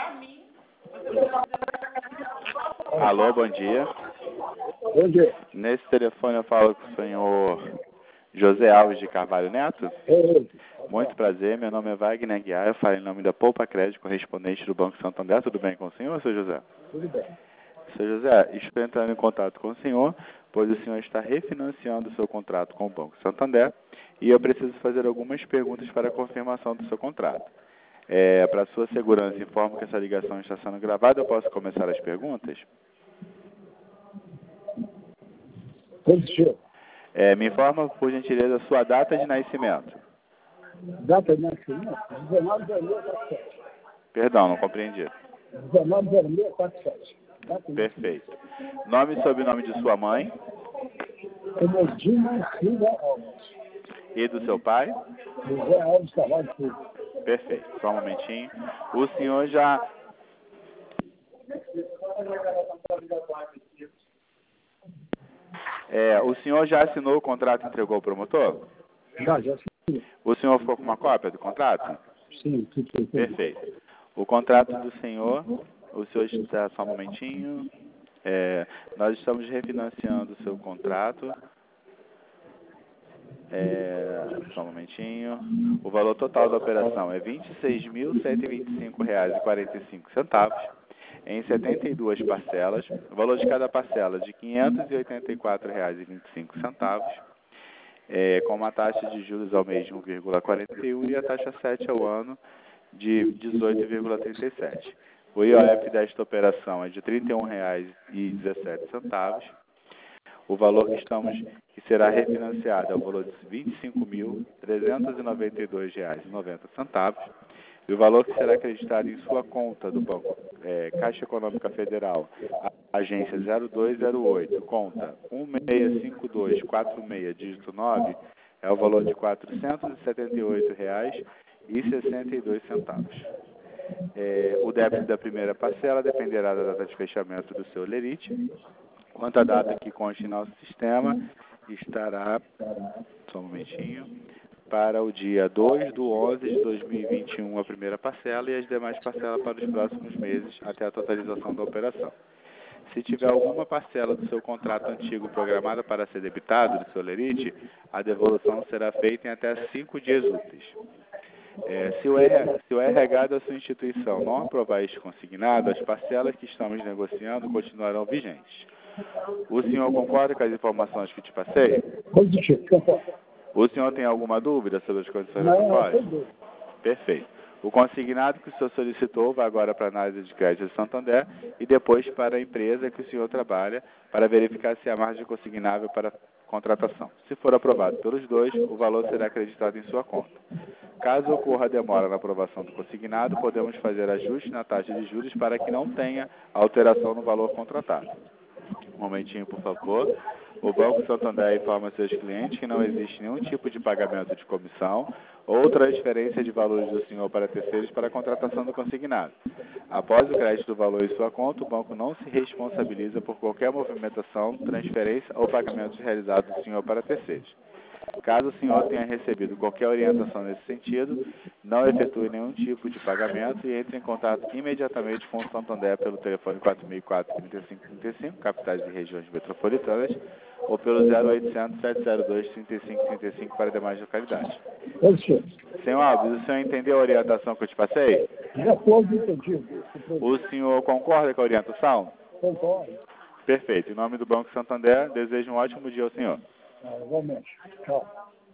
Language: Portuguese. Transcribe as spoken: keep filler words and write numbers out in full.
Alô, bom dia. Bom dia. Nesse telefone eu falo com o senhor José Alves de Carvalho Neto. Ei, Muito prazer, meu nome é Wagner Aguiar, eu falo em nome da Poupa Crédito, correspondente do Banco Santander. Tudo bem com o senhor, senhor José? tudo bem. Senhor José, estou entrando em contato com o senhor, pois o senhor está refinanciando o seu contrato com o Banco Santander e eu preciso fazer algumas perguntas para a confirmação do seu contrato. É, para sua segurança, informo que essa ligação está sendo gravada. Eu posso começar as perguntas? Positivo. É, me informa, por gentileza, a sua data de nascimento. Data de nascimento? dezenove de janeiro de quarenta e sete. Perdão, não compreendi. dezenove de janeiro de quarenta e sete. Data de Perfeito. Nome e sobrenome de sua mãe nascimento. Emedina Silva Alves. e do seu pai? José Alves Carvalho Filho. Perfeito. Só um momentinho. O senhor já... É, o senhor já assinou o contrato e entregou ao promotor? Já, já sim. O senhor ficou com uma cópia do contrato? Sim, tudo, tudo. Perfeito. O contrato do senhor, o senhor está só um momentinho. É, nós estamos refinanciando o seu contrato. É, só um momentinho. O valor total da operação é vinte e seis mil cento e vinte e cinco reais e quarenta e cinco centavos em setenta e duas parcelas. O valor de cada parcela é de quinhentos e oitenta e quatro reais e vinte e cinco centavos. É, com uma taxa de juros ao mês de um vírgula quarenta e um e a taxa sete ao ano de dezoito vírgula trinta e sete. O I O F desta operação é de trinta e um reais e dezessete centavos. O valor que estamos que será refinanciado é o valor de vinte e cinco mil trezentos e noventa e dois reais e noventa centavos. E o valor que será acreditado em sua conta do Banco é, Caixa Econômica Federal, agência zero dois zero oito, conta um seis cinco dois quatro seis, dígito nove, é o valor de quatrocentos e setenta e oito reais e sessenta e dois centavos. É, o débito da primeira parcela dependerá da data de fechamento do seu lerite. Quanto à data que conste em nosso sistema, estará, só um momentinho, para o dia dois de onze de dois mil e vinte e um a primeira parcela e as demais parcelas para os próximos meses até a totalização da operação. Se tiver alguma parcela do seu contrato antigo programada para ser debitado do seu lerite, a devolução será feita em até cinco dias úteis. É, se, o R, se o R H da sua instituição não aprovar este consignado, as parcelas que estamos negociando continuarão vigentes. O senhor concorda com as informações que te passei? Positivo, concordo. O senhor tem alguma dúvida sobre as condições da Não, não, proposta? sem dúvida. Perfeito. O consignado que o senhor solicitou vai agora para a análise de crédito de Santander e depois para a empresa que o senhor trabalha para verificar se há margem consignável para contratação. Se for aprovado pelos dois, o valor será acreditado em sua conta. Caso ocorra demora na aprovação do consignado, podemos fazer ajuste na taxa de juros para que não tenha alteração no valor contratado. Um momentinho, por favor. O Banco Santander informa seus clientes que não existe nenhum tipo de pagamento de comissão ou transferência de valores do senhor para terceiros para a contratação do consignado. Após o crédito do valor em sua conta, o banco não se responsabiliza por qualquer movimentação, transferência ou pagamentos realizados do senhor para terceiros. Caso o senhor tenha recebido qualquer orientação nesse sentido, não efetue nenhum tipo de pagamento e entre em contato imediatamente com o Santander pelo telefone quatro mil e quatro, trinta e cinco trinta e cinco, capitais e regiões metropolitanas, ou pelo zero oitocentos, sete zero dois, trinta e cinco trinta e cinco para demais localidades. Positivo. Senhor Alves, o senhor entendeu a orientação que eu te passei? De acordo, entendido. O senhor concorda com a orientação? Concordo. Perfeito. Em nome do Banco Santander, desejo um ótimo dia ao senhor. Ah, igualmente. Tchau.